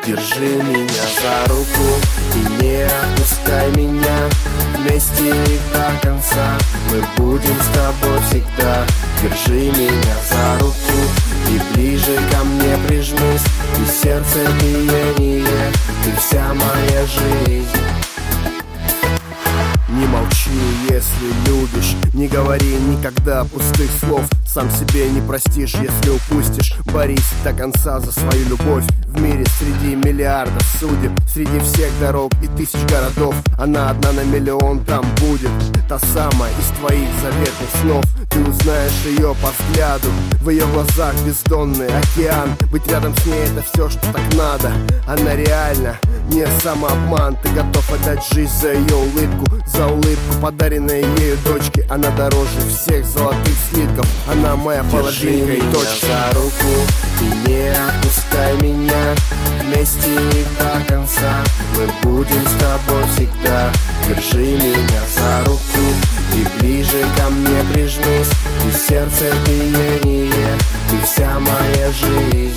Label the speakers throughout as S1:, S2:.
S1: Держи меня за руку и не отпускай меня. Вместе и до конца мы будем с тобой всегда. Держи меня за руку и ближе ко мне прижмись. И сердце биение, ты вся моя жизнь. Не молчи, если любишь, не говори никогда пустых слов. Сам себе не простишь, если упустишь. Борись до конца за свою любовь. В мире среди миллиардов судеб, среди всех дорог и тысяч городов, она одна на миллион там будет. Та самая из твоих заветных снов. Ты узнаешь ее по взгляду, в ее глазах бездонный океан. Быть рядом с ней это все, что так надо. Она реально не самообман. Ты готов отдать жизнь за ее улыбку, за улыбку, подаренной ею дочке. Она дороже всех золотых слитков. Она моя половинка и точка. За руку и не отпускай меня. Вместе и до конца мы будем с тобой всегда. Держи меня за руку и ближе ко мне прижмись. И сердце биение, ты вся моя жизнь.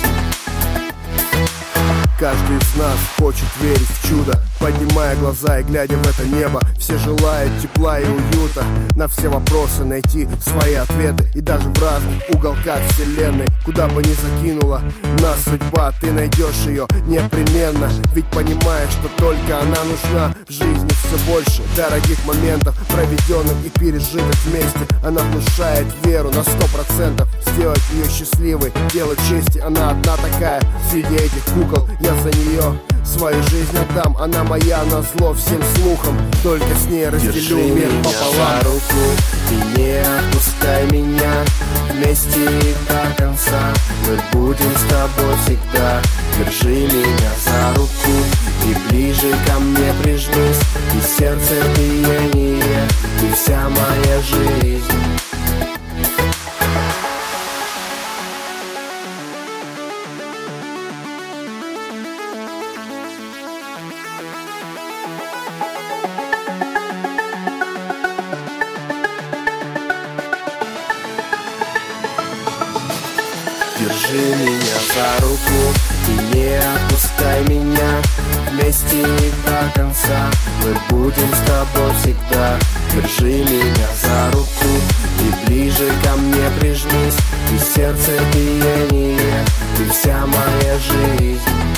S1: Каждый из нас хочет верить в чудо, поднимая глаза и глядя в это небо. Все желают тепла и уюта, на все вопросы найти свои ответы. И даже в разных уголках вселенной, куда бы ни закинула нас судьба, ты найдешь ее непременно. Ведь понимаешь, что только она нужна. В жизни все больше дорогих моментов, проведенных и пережитых вместе. Она внушает веру на 100%, сделать ее счастливой, дело чести. Она одна такая среди этих кукол. Я за нее свою жизнь отдам. Она моя назло всем слухам. Только с ней разделю мир пополам. За руку и не отпускай меня. Вместе и до конца мы будем с тобой всегда. Держи меня за руку и ближе ко мне прижмись. И сердце биение, ты вся моя жизнь. Держи меня за руку и не отпускай меня. Вместе и до конца мы будем с тобой всегда. Держи меня за руку и ближе ко мне прижмись. И сердце биение, ты вся моя жизнь.